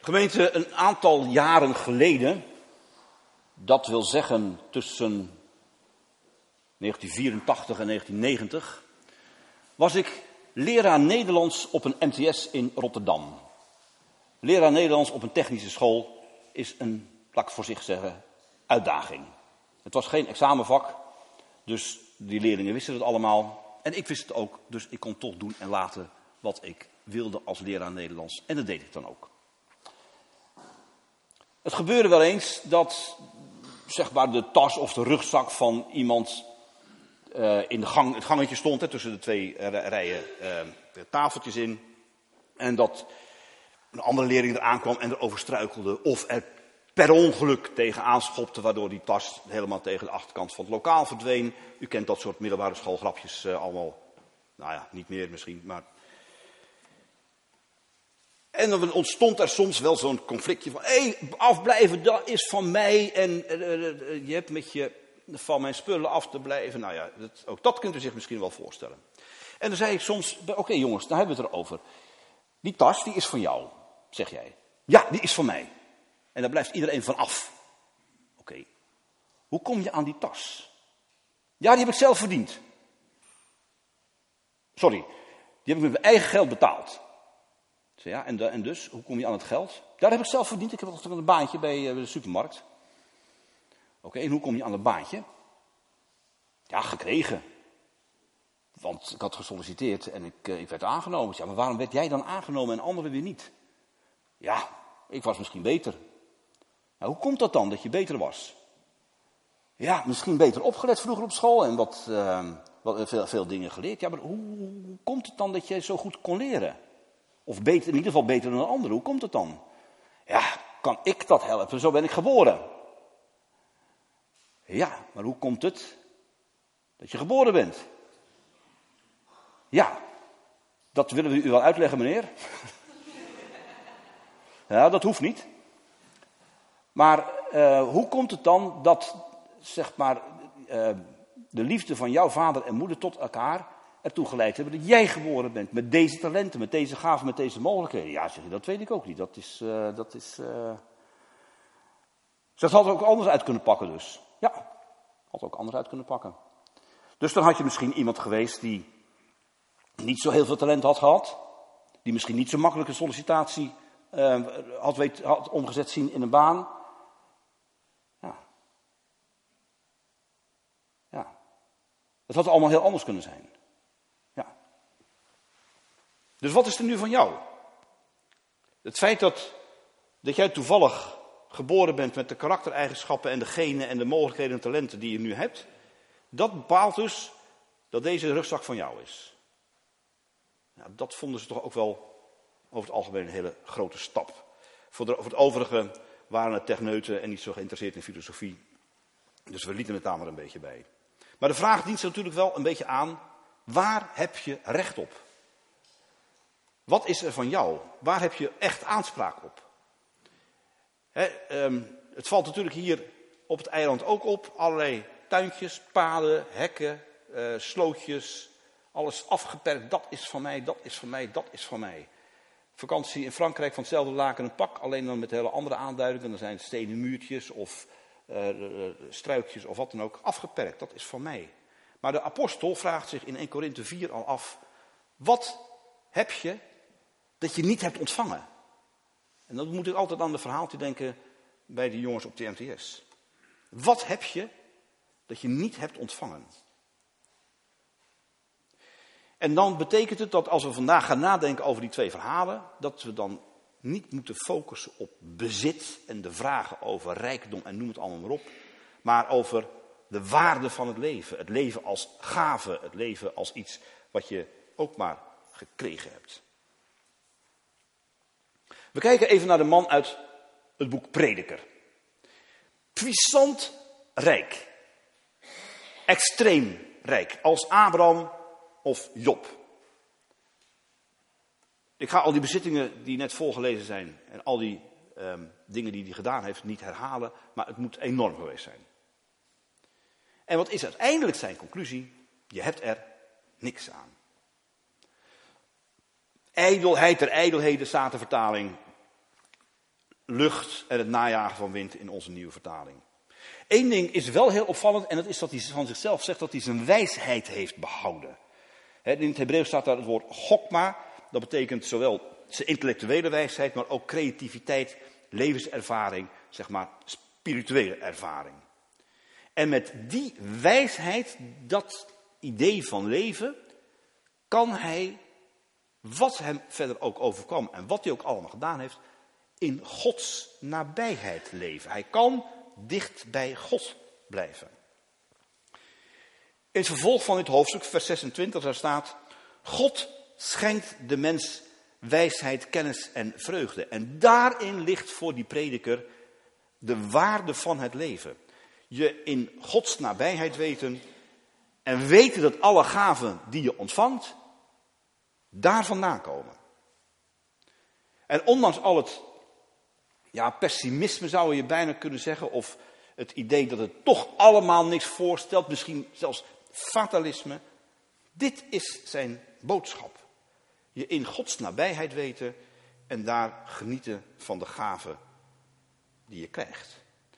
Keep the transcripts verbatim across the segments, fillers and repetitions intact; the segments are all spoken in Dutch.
Gemeente, een aantal jaren geleden, dat wil zeggen tussen negentien vierentachtig en negentien negentig, was ik leraar Nederlands op een M T S in Rotterdam. Leraar Nederlands op een technische school is een, laat ik het voor zich zeggen, uitdaging. Het was geen examenvak, dus die leerlingen wisten het allemaal. En ik wist het ook, dus ik kon toch doen en laten wat ik wilde als leraar Nederlands. En dat deed ik dan ook. Het gebeurde wel eens dat, zeg maar, de tas of de rugzak van iemand uh, in de gang, het gangetje stond, hè, tussen de twee rijen uh, tafeltjes in. En dat een andere leerling eraan kwam en erover struikelde. Of er per ongeluk tegenaan schopte, waardoor die tas helemaal tegen de achterkant van het lokaal verdween. U kent dat soort middelbare schoolgrapjes uh, allemaal. Nou ja, niet meer misschien, maar... En dan ontstond er soms wel zo'n conflictje van, hé, hey, afblijven, dat is van mij. En uh, uh, je hebt met je van mijn spullen af te blijven. Nou ja, dat, ook dat kunt u zich misschien wel voorstellen. En dan zei ik soms, oké okay, jongens, daar hebben we het erover. Die tas, die is van jou, zeg jij. Ja, die is van mij. En daar blijft iedereen van af. Oké, okay. Hoe kom je aan die tas? Ja, die heb ik zelf verdiend. Sorry, die heb ik met mijn eigen geld betaald. Zei, ja, en, de, en dus, hoe kom je aan het geld? Daar heb ik zelf verdiend, ik heb altijd een baantje bij uh, de supermarkt. Oké, okay, en hoe kom je aan dat baantje? Ja, gekregen. Want ik had gesolliciteerd en ik, uh, ik werd aangenomen. Ja, maar waarom werd jij dan aangenomen en anderen weer niet? Ja, ik was misschien beter. Nou, hoe komt dat dan, dat je beter was? Ja, misschien beter opgelet vroeger op school en wat, uh, wat veel, veel dingen geleerd. Ja, maar hoe, hoe komt het dan dat je zo goed kon leren? Of beter, in ieder geval beter dan een ander. Hoe komt het dan? Ja, kan ik dat helpen? Zo ben ik geboren. Ja, maar hoe komt het dat je geboren bent? Ja, dat willen we u wel uitleggen, meneer. Ja, dat hoeft niet. Maar uh, hoe komt het dan dat, zeg maar, uh, de liefde van jouw vader en moeder tot elkaar ertoe geleid hebben dat jij geboren bent met deze talenten, met deze gaven, met deze mogelijkheden? Ja, zeg je, dat weet ik ook niet. Dat is, uh, dat is. Uh... Ze had er ook anders uit kunnen pakken, dus. Ja, had ook anders uit kunnen pakken. Dus dan had je misschien iemand geweest die niet zo heel veel talent had gehad, die misschien niet zo makkelijk een sollicitatie uh, had, weet, had omgezet zien in een baan. Ja. Ja. Dat had allemaal heel anders kunnen zijn. Ja. Dus wat is er nu van jou? Het feit dat, dat jij toevallig geboren bent met de karaktereigenschappen en de genen en de mogelijkheden en talenten die je nu hebt, dat bepaalt dus dat deze rugzak van jou is. Ja, dat vonden ze toch ook wel over het algemeen een hele grote stap. Voor, de, voor het overige waren het techneuten en niet zo geïnteresseerd in filosofie. Dus we lieten het daar maar een beetje bij. Maar de vraag dient zich natuurlijk wel een beetje aan, waar heb je recht op? Wat is er van jou? Waar heb je echt aanspraak op? He, um, het valt natuurlijk hier op het eiland ook op. Allerlei tuintjes, paden, hekken, uh, slootjes. Alles afgeperkt. Dat is van mij, dat is van mij, dat is van mij. Vakantie in Frankrijk van hetzelfde laken een pak. Alleen dan met hele andere aanduidingen. Dan zijn het stenen muurtjes of uh, struikjes of wat dan ook. Afgeperkt, dat is van mij. Maar de apostel vraagt zich in Eerste Korinthe vier al af. Wat heb je dat je niet hebt ontvangen? En dan moet ik altijd aan de verhaaltje denken bij de jongens op de M T S. Wat heb je dat je niet hebt ontvangen? En dan betekent het dat als we vandaag gaan nadenken over die twee verhalen, dat we dan niet moeten focussen op bezit en de vragen over rijkdom en noem het allemaal maar op, maar over de waarde van het leven. Het leven als gave, het leven als iets wat je ook maar gekregen hebt. We kijken even naar de man uit het boek Prediker. Puissant rijk. Extreem rijk. Als Abraham of Job. Ik ga al die bezittingen die net voorgelezen zijn en al die um, dingen die hij gedaan heeft niet herhalen, maar het moet enorm geweest zijn. En wat is uiteindelijk zijn conclusie? Je hebt er niks aan. Ijdelheid der ijdelheden, staat de vertaling. lucht en het najagen van wind in onze nieuwe vertaling. Eén ding is wel heel opvallend en dat is dat hij van zichzelf zegt dat hij zijn wijsheid heeft behouden. In het Hebreeuws staat daar het woord chokma. Dat betekent zowel zijn intellectuele wijsheid, maar ook creativiteit, levenservaring, zeg maar spirituele ervaring. En met die wijsheid, dat idee van leven, kan hij, wat hem verder ook overkwam en wat hij ook allemaal gedaan heeft, in Gods nabijheid leven. Hij kan dicht bij God blijven. In het vervolg van dit hoofdstuk, vers zesentwintig, daar staat: God schenkt de mens wijsheid, kennis en vreugde. En daarin ligt voor die prediker de waarde van het leven. Je in Gods nabijheid weten en weten dat alle gaven die je ontvangt, daarvan nakomen. En ondanks al het ja, pessimisme zou je bijna kunnen zeggen, of het idee dat het toch allemaal niks voorstelt, misschien zelfs fatalisme. Dit is zijn boodschap. Je in Gods nabijheid weten en daar genieten van de gaven die je krijgt.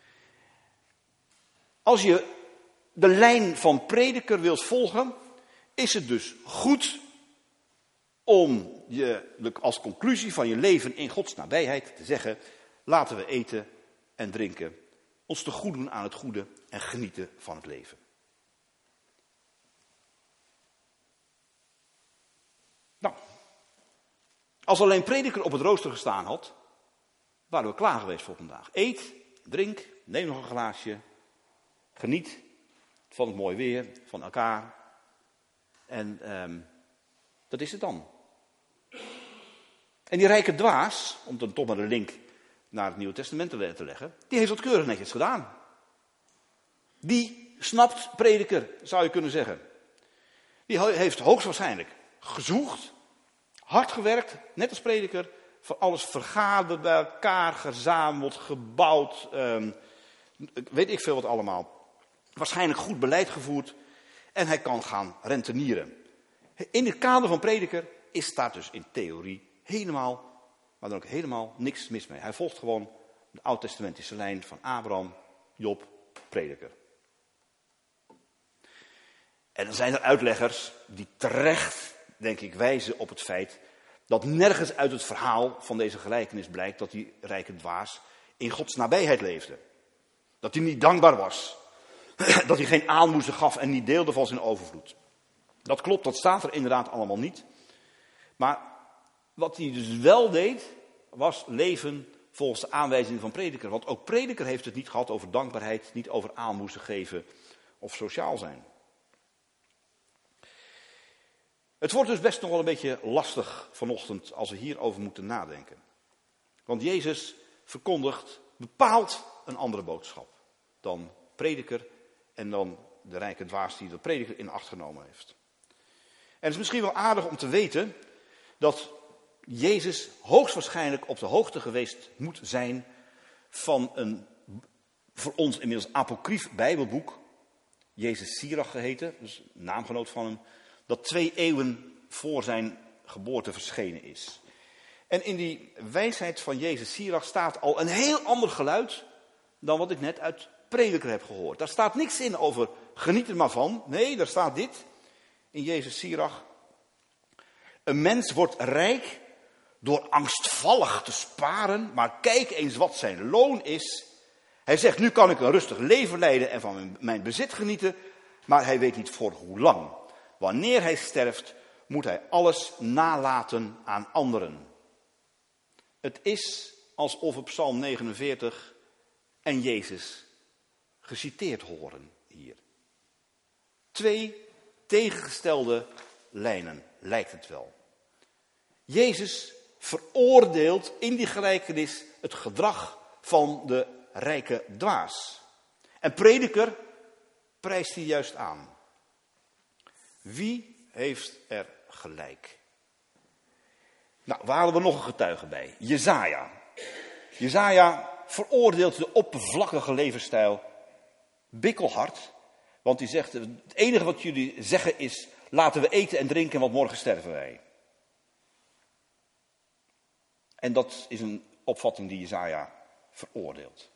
Als je de lijn van prediker wilt volgen, is het dus goed om je als conclusie van je leven in Gods nabijheid te zeggen: laten we eten en drinken, ons te goed doen aan het goede en genieten van het leven. Nou, als alleen prediker op het rooster gestaan had, waren we klaar geweest voor vandaag. Eet, drink, neem nog een glaasje, geniet van het mooie weer, van elkaar. En um, dat is het dan. En die rijke dwaas, om dan toch maar de link naar het Nieuwe Testament te leggen, die heeft dat keurig netjes gedaan. Die snapt prediker, zou je kunnen zeggen. Die heeft hoogstwaarschijnlijk gezocht, hard gewerkt, net als prediker, voor alles vergaderd, bij elkaar gezameld, gebouwd, um, weet ik veel wat allemaal. Waarschijnlijk goed beleid gevoerd en hij kan gaan rentenieren. In het kader van prediker is daar dus in theorie helemaal, maar dan ook helemaal niks mis mee. Hij volgt gewoon de oud-testamentische lijn van Abraham, Job, prediker. En dan zijn er uitleggers die terecht, denk ik, wijzen op het feit dat nergens uit het verhaal van deze gelijkenis blijkt dat die rijke dwaas in Gods nabijheid leefde. Dat hij niet dankbaar was. Dat hij geen aalmoezen gaf en niet deelde van zijn overvloed. Dat klopt, dat staat er inderdaad allemaal niet. Maar wat hij dus wel deed, was leven volgens de aanwijzingen van prediker. Want ook prediker heeft het niet gehad over dankbaarheid, niet over aalmoezen geven of sociaal zijn. Het wordt dus best nog wel een beetje lastig vanochtend als we hierover moeten nadenken. Want Jezus verkondigt bepaald een andere boodschap dan prediker en dan de rijke dwaas die de prediker in acht genomen heeft. En het is misschien wel aardig om te weten dat Jezus hoogstwaarschijnlijk op de hoogte geweest moet zijn van een voor ons inmiddels apocrief Bijbelboek, Jezus Sirach geheten, dus naamgenoot van hem, dat twee eeuwen voor zijn geboorte verschenen is. En in die wijsheid van Jezus Sirach staat al een heel ander geluid dan wat ik net uit prediker heb gehoord. Daar staat niks in over geniet er maar van. Nee, daar staat dit in Jezus Sirach. Een mens wordt rijk door angstvallig te sparen, maar kijk eens wat zijn loon is. Hij zegt, nu kan ik een rustig leven leiden en van mijn, mijn bezit genieten, maar hij weet niet voor hoe lang. Wanneer hij sterft, moet hij alles nalaten aan anderen. Het is alsof we Psalm negenenveertig en Jezus geciteerd horen hier. Twee tegengestelde lijnen, lijkt het wel. Jezus veroordeelt in die gelijkenis het gedrag van de rijke dwaas. En prediker prijst hij juist aan. Wie heeft er gelijk? Nou, waar halen we nog een getuige bij? Jesaja. Jesaja veroordeelt de oppervlakkige levensstijl bikkelhard. Want hij zegt, het enige wat jullie zeggen is, laten we eten en drinken, want morgen sterven wij. En dat is een opvatting die Jesaja veroordeeld.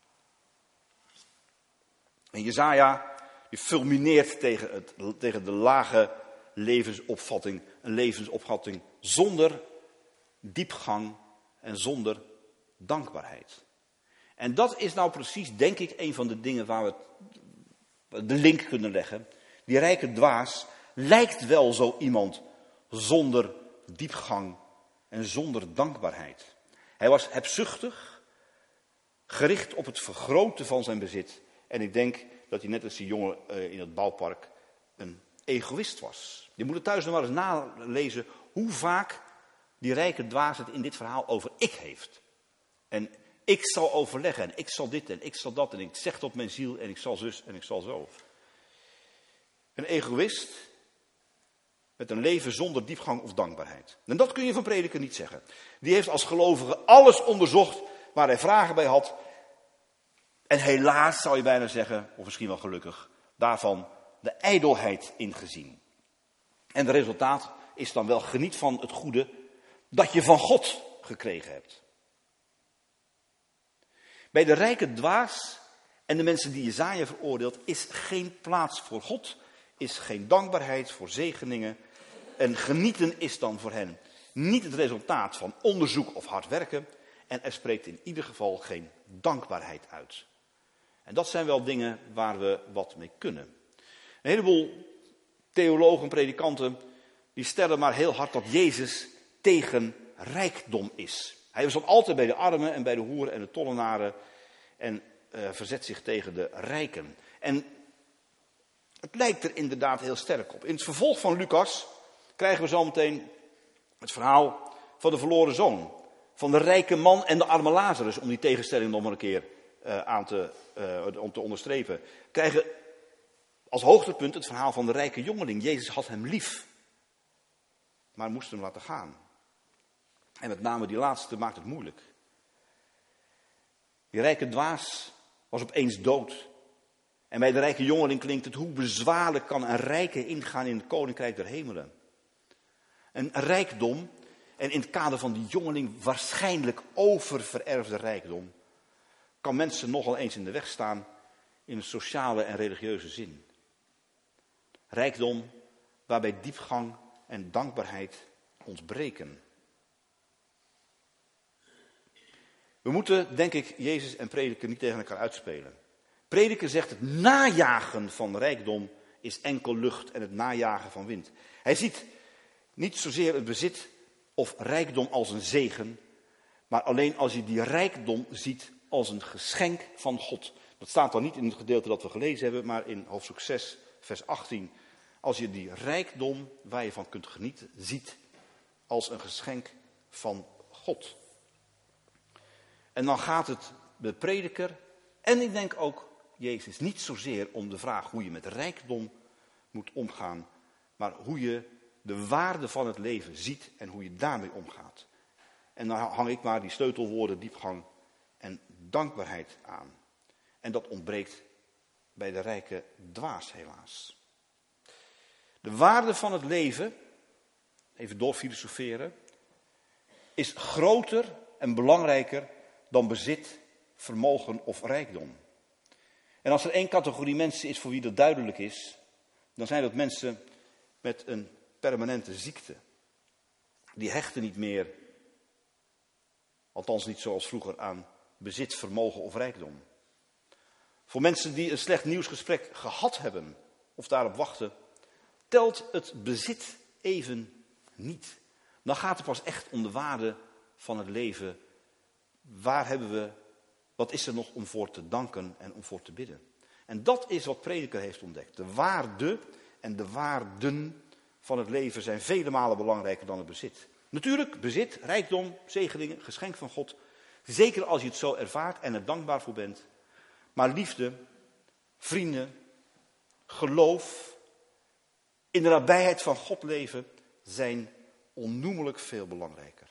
En Jesaja, die fulmineert tegen, het, tegen de lage levensopvatting, een levensopvatting zonder diepgang en zonder dankbaarheid. En dat is nou precies, denk ik, een van de dingen waar we de link kunnen leggen. Die rijke dwaas lijkt wel zo iemand zonder diepgang en zonder dankbaarheid. Hij was hebzuchtig, gericht op het vergroten van zijn bezit. En ik denk dat hij net als die jongen in het bouwpark een egoïst was. Je moet het thuis nog maar eens nalezen hoe vaak die rijke dwaas het in dit verhaal over ik heeft. En ik zal overleggen en ik zal dit en ik zal dat en ik zeg tot mijn ziel en ik zal zus en ik zal zo. Een egoïst met een leven zonder diepgang of dankbaarheid. En dat kun je van Prediker niet zeggen. Die heeft als gelovige alles onderzocht waar hij vragen bij had. En helaas zou je bijna zeggen, of misschien wel gelukkig, daarvan de ijdelheid ingezien. En het resultaat is dan wel geniet van het goede dat je van God gekregen hebt. Bij de rijke dwaas en de mensen die Jesaja veroordeelt is geen plaats voor God, is geen dankbaarheid voor zegeningen. En genieten is dan voor hen niet het resultaat van onderzoek of hard werken. En er spreekt in ieder geval geen dankbaarheid uit. En dat zijn wel dingen waar we wat mee kunnen. Een heleboel theologen, predikanten, die stellen maar heel hard dat Jezus tegen rijkdom is. Hij was altijd bij de armen en bij de hoeren en de tollenaren en uh, verzet zich tegen de rijken. En het lijkt er inderdaad heel sterk op. In het vervolg van Lucas krijgen we zometeen het verhaal van de verloren zoon. Van de rijke man en de arme Lazarus, om die tegenstelling nog maar een keer uh, aan te, uh, om te onderstrepen. Krijgen als hoogtepunt het verhaal van de rijke jongeling. Jezus had hem lief, maar moest hem laten gaan. En met name die laatste maakt het moeilijk. Die rijke dwaas was opeens dood. En bij de rijke jongeling klinkt het, hoe bezwaarlijk kan een rijke ingaan in het koninkrijk der hemelen. Een rijkdom, en in het kader van die jongeling waarschijnlijk oververerfde rijkdom, kan mensen nogal eens in de weg staan in een sociale en religieuze zin. Rijkdom waarbij diepgang en dankbaarheid ontbreken. We moeten, denk ik, Jezus en Prediker niet tegen elkaar uitspelen. Prediker zegt het najagen van rijkdom is enkel lucht en het najagen van wind. Hij ziet niet zozeer het bezit of rijkdom als een zegen, maar alleen als je die rijkdom ziet als een geschenk van God. Dat staat dan niet in het gedeelte dat we gelezen hebben, maar in hoofdstuk zes, vers achttien. Als je die rijkdom waar je van kunt genieten ziet als een geschenk van God. En dan gaat het de prediker en ik denk ook Jezus niet zozeer om de vraag hoe je met rijkdom moet omgaan, maar hoe je de waarde van het leven ziet en hoe je daarmee omgaat. En dan hang ik maar die sleutelwoorden diepgang en dankbaarheid aan. En dat ontbreekt bij de rijke dwaas helaas. De waarde van het leven, even doorfilosoferen, is groter en belangrijker dan bezit, vermogen of rijkdom. En als er één categorie mensen is voor wie dat duidelijk is, dan zijn dat mensen met een permanente ziekte. Die hechten niet meer, althans niet zoals vroeger, aan bezit, vermogen of rijkdom. Voor mensen die een slecht nieuwsgesprek gehad hebben of daarop wachten, telt het bezit even niet. Dan gaat het pas echt om de waarde van het leven. Waar hebben we, wat is er nog om voor te danken en om voor te bidden? En dat is wat Prediker heeft ontdekt. De waarde en de waarden van het leven zijn vele malen belangrijker dan het bezit. Natuurlijk, bezit, rijkdom, zegeningen, geschenk van God. Zeker als je het zo ervaart en er dankbaar voor bent. Maar liefde, vrienden, geloof, in de nabijheid van God leven zijn onnoemelijk veel belangrijker.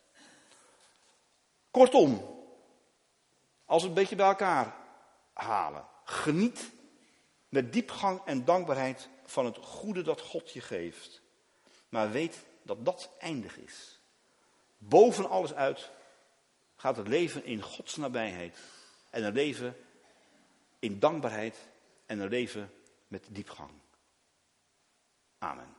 Kortom, als we het een beetje bij elkaar halen. Geniet met diepgang en dankbaarheid van het goede dat God je geeft. Maar weet dat dat eindig is. Boven alles uit gaat het leven in Gods nabijheid. En een leven in dankbaarheid en een leven met diepgang. Amen.